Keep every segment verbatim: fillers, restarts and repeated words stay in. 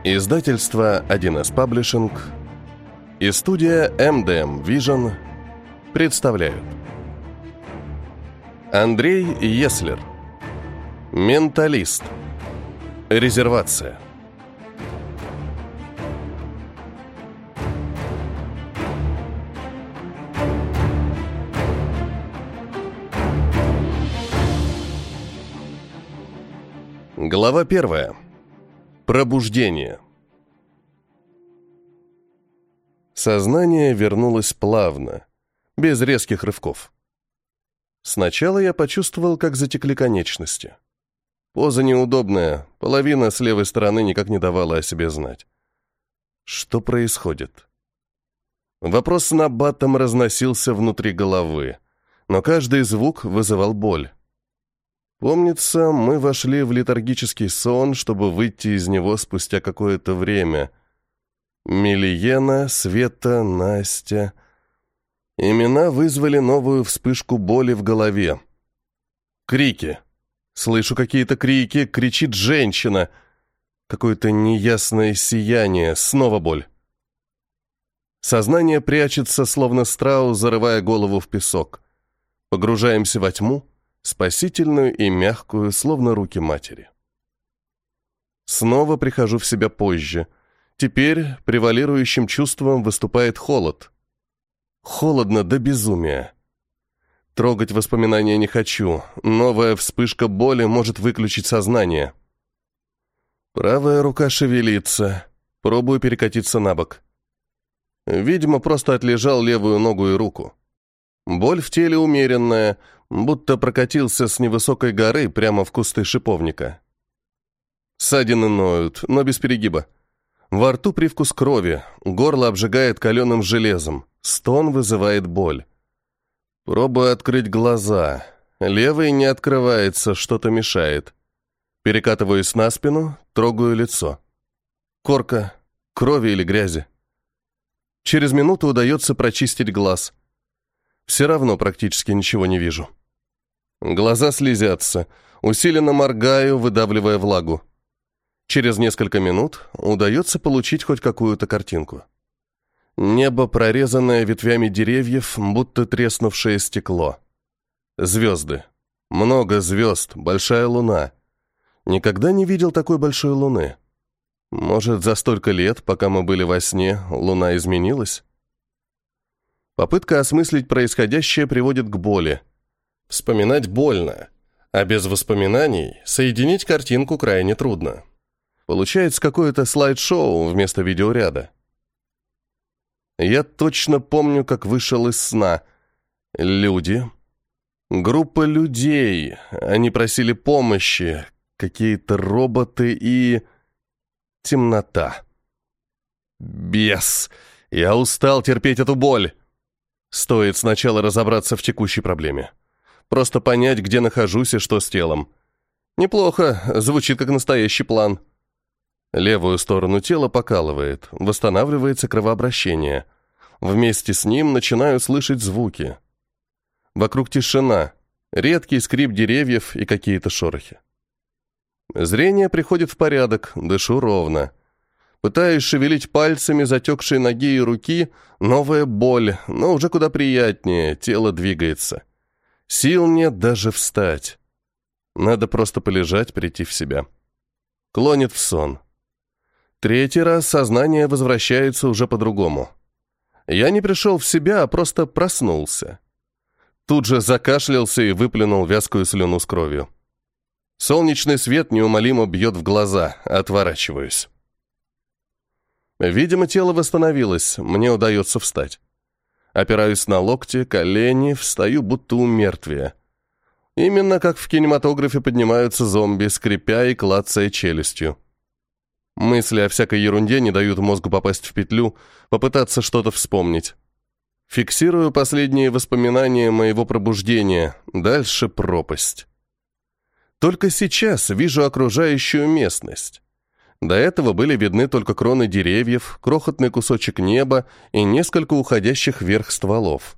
Издательство один эс Publishing и студия эм дэ эм Vision представляют. Андрей Еслер. Менталист. Резервация. Глава первая. Пробуждение. Сознание вернулось плавно, без резких рывков. Сначала я почувствовал, как затекли конечности. Поза неудобная, половина с левой стороны никак не давала о себе знать. Что происходит? Вопрос набатом разносился внутри головы, но каждый звук вызывал боль. Помнится, мы вошли в летаргический сон, чтобы выйти из него спустя какое-то время. Милиена, Света, Настя. Имена вызвали новую вспышку боли в голове. Крики. Слышу какие-то крики, кричит женщина. Какое-то неясное сияние, снова боль. Сознание прячется, словно страус, зарывая голову в песок. Погружаемся во тьму, спасительную и мягкую, словно руки матери. Снова прихожу в себя позже. Теперь превалирующим чувством выступает холод. Холодно до безумия. Трогать воспоминания не хочу. Новая вспышка боли может выключить сознание. Правая рука шевелится. Пробую перекатиться на бок. Видимо, просто отлежал левую ногу и руку. Боль в теле умеренная, будто прокатился с невысокой горы прямо в кусты шиповника. Ссадины ноют, но без перегиба. Во рту привкус крови, горло обжигает каленым железом, стон вызывает боль. Пробую открыть глаза. Левый не открывается, что-то мешает. Перекатываюсь на спину, трогаю лицо. Корка, крови или грязи. Через минуту удается прочистить глаз. Все равно практически ничего не вижу. Глаза слезятся, усиленно моргаю, выдавливая влагу. Через несколько минут удается получить хоть какую-то картинку. Небо, прорезанное ветвями деревьев, будто треснувшее стекло. Звезды. Много звезд, большая луна. Никогда не видел такой большой луны. Может, за столько лет, пока мы были во сне, луна изменилась? Попытка осмыслить происходящее приводит к боли. Вспоминать больно, а без воспоминаний соединить картинку крайне трудно. Получается какое-то слайд-шоу вместо видеоряда. Я точно помню, как вышел из сна. Люди. Группа людей. Они просили помощи. Какие-то роботы и... темнота. Бес! Я устал терпеть эту боль. Стоит сначала разобраться в текущей проблеме. Просто понять, где нахожусь и что с телом. Неплохо, звучит как настоящий план. Левую сторону тела покалывает, восстанавливается кровообращение. Вместе с ним начинаю слышать звуки. Вокруг тишина, редкий скрип деревьев и какие-то шорохи. Зрение приходит в порядок, дышу ровно. Пытаюсь шевелить пальцами затекшей ноги и руки, новая боль, но уже куда приятнее, тело двигается. Сил нет даже встать. Надо просто полежать, прийти в себя. Клонит в сон. Третий раз сознание возвращается уже по-другому. Я не пришел в себя, а просто проснулся. Тут же закашлялся и выплюнул вязкую слюну с кровью. Солнечный свет неумолимо бьет в глаза, отворачиваюсь. Видимо, тело восстановилось, мне удается встать. Опираюсь на локти, колени, встаю будто у мертвия. Именно как в кинематографе поднимаются зомби, скрипя и клацая челюстью. Мысли о всякой ерунде не дают мозгу попасть в петлю, попытаться что-то вспомнить. Фиксирую последние воспоминания моего пробуждения, дальше пропасть. Только сейчас вижу окружающую местность. До этого были видны только кроны деревьев, крохотный кусочек неба и несколько уходящих вверх стволов.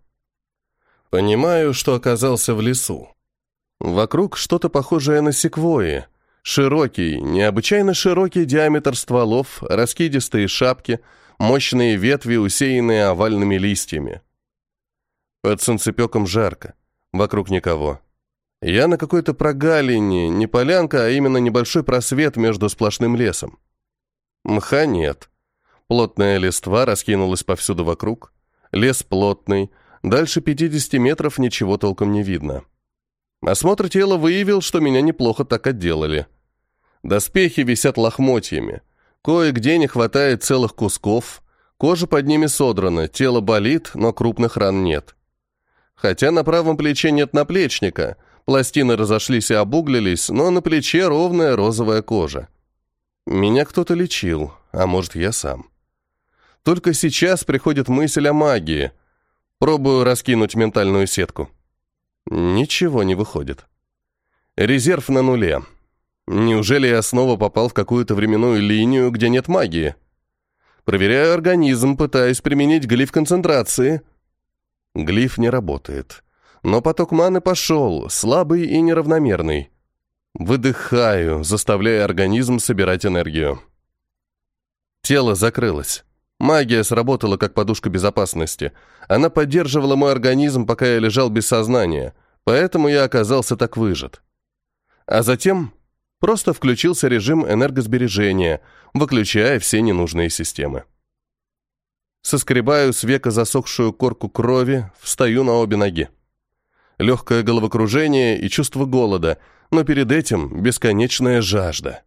Понимаю, что оказался в лесу. Вокруг что-то похожее на секвойи, Широкий, необычайно широкий диаметр стволов, раскидистые шапки, мощные ветви, усеянные овальными листьями. Под солнцепеком жарко, вокруг никого. Я на какой-то прогалине, не полянка, а именно небольшой просвет между сплошным лесом. Мха нет. Плотная листва раскинулась повсюду вокруг. Лес плотный, дальше пятидесяти метров ничего толком не видно. Осмотр тела выявил, что меня неплохо так отделали. Доспехи висят лохмотьями. Кое-где не хватает целых кусков. Кожа под ними содрана, тело болит, но крупных ран нет. Хотя на правом плече нет наплечника. Пластины разошлись и обуглились, но на плече ровная розовая кожа. Меня кто-то лечил, а может, я сам. Только сейчас приходит мысль о магии. Пробую раскинуть ментальную сетку. Ничего не выходит. Резерв на нуле. Неужели я снова попал в какую-то временную линию, где нет магии? Проверяю организм, пытаюсь применить глиф концентрации. Глиф не работает. Но поток маны пошел, слабый и неравномерный. Выдыхаю, заставляя организм собирать энергию. Тело закрылось. Магия сработала как подушка безопасности. Она поддерживала мой организм, пока я лежал без сознания, поэтому я оказался так выжат. А затем просто включился режим энергосбережения, выключая все ненужные системы. Соскребаю с века засохшую корку крови, встаю на обе ноги. Легкое головокружение и чувство голода, но перед этим бесконечная жажда.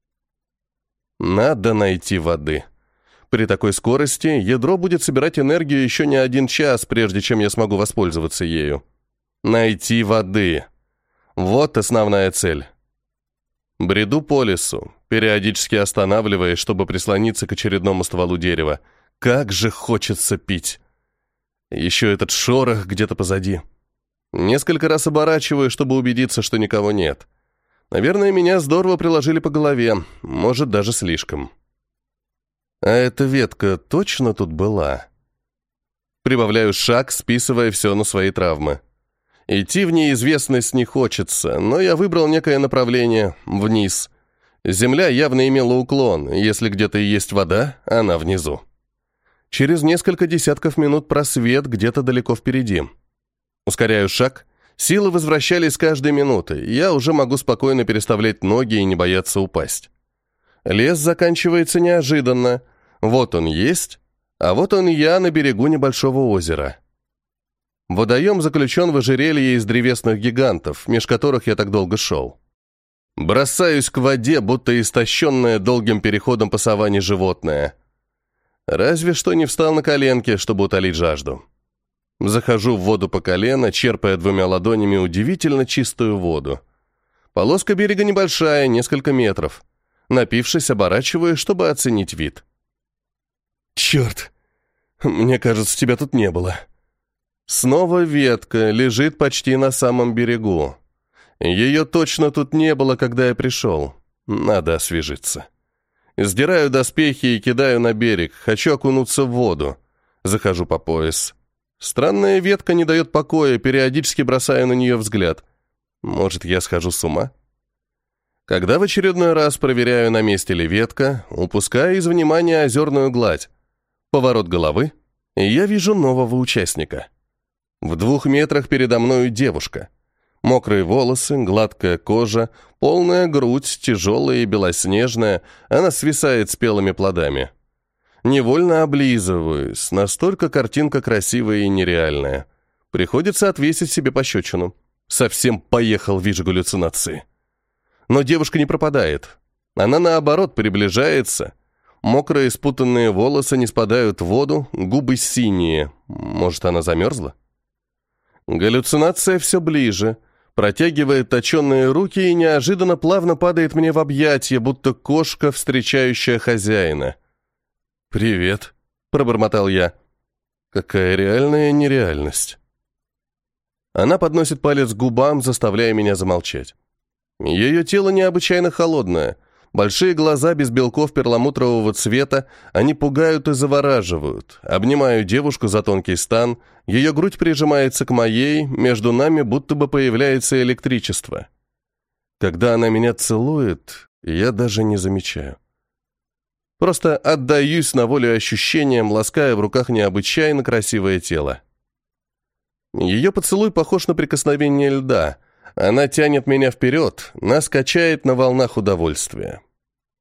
Надо найти воды. При такой скорости ядро будет собирать энергию еще не один час, прежде чем я смогу воспользоваться ею. Найти воды. Вот основная цель. Бреду по лесу, периодически останавливаясь, чтобы прислониться к очередному стволу дерева. Как же хочется пить. Еще этот шорох где-то позади. Несколько раз оборачиваю, чтобы убедиться, что никого нет. Наверное, меня здорово приложили по голове, может, даже слишком. А эта ветка точно тут была? Прибавляю шаг, списывая все на свои травмы. Идти в неизвестность не хочется, но я выбрал некое направление вниз. Земля явно имела уклон, если где-то и есть вода, она внизу. Через несколько десятков минут просвет где-то далеко впереди. Ускоряю шаг. Силы возвращались с каждой минутой. Я уже могу спокойно переставлять ноги и не бояться упасть. Лес заканчивается неожиданно. Вот он есть, а вот он я на берегу небольшого озера. Водоем заключен в ожерелье из древесных гигантов, меж которых я так долго шел. Бросаюсь к воде, будто истощенное долгим переходом по саванне животное. Разве что не встал на коленки, чтобы утолить жажду. Захожу в воду по колено, черпая двумя ладонями удивительно чистую воду. Полоска берега небольшая, несколько метров. Напившись, оборачиваю, чтобы оценить вид. «Черт! Мне кажется, тебя тут не было». Снова ветка, лежит почти на самом берегу. Ее точно тут не было, когда я пришел. Надо освежиться. Сдираю доспехи и кидаю на берег. Хочу окунуться в воду. Захожу по пояс. Странная ветка не дает покоя, периодически бросаю на нее взгляд. Может, я схожу с ума? Когда в очередной раз проверяю, на месте ли ветка, упускаю из внимания озерную гладь. Поворот головы, и я вижу нового участника. В двух метрах передо мною девушка. Мокрые волосы, гладкая кожа, полная грудь, тяжелая и белоснежная, она свисает спелыми плодами. Невольно облизываюсь, настолько картинка красивая и нереальная. Приходится отвесить себе пощечину. Совсем поехал, вижу галлюцинации. Но девушка не пропадает. Она, наоборот, приближается. Мокрые спутанные волосы не спадают в воду, губы синие. Может, она замерзла? Галлюцинация все ближе. Протягивает точенные руки и неожиданно плавно падает мне в объятия, будто кошка, встречающая хозяина. «Привет», — пробормотал я. «Какая реальная нереальность». Она подносит палец к губам, заставляя меня замолчать. Ее тело необычайно холодное. Большие глаза без белков перламутрового цвета, они пугают и завораживают. Обнимаю девушку за тонкий стан, ее грудь прижимается к моей, между нами будто бы появляется электричество. Когда она меня целует, я даже не замечаю. Просто отдаюсь на волю ощущениям, лаская в руках необычайно красивое тело. Ее поцелуй похож на прикосновение льда. Она тянет меня вперед, нас качает на волнах удовольствия.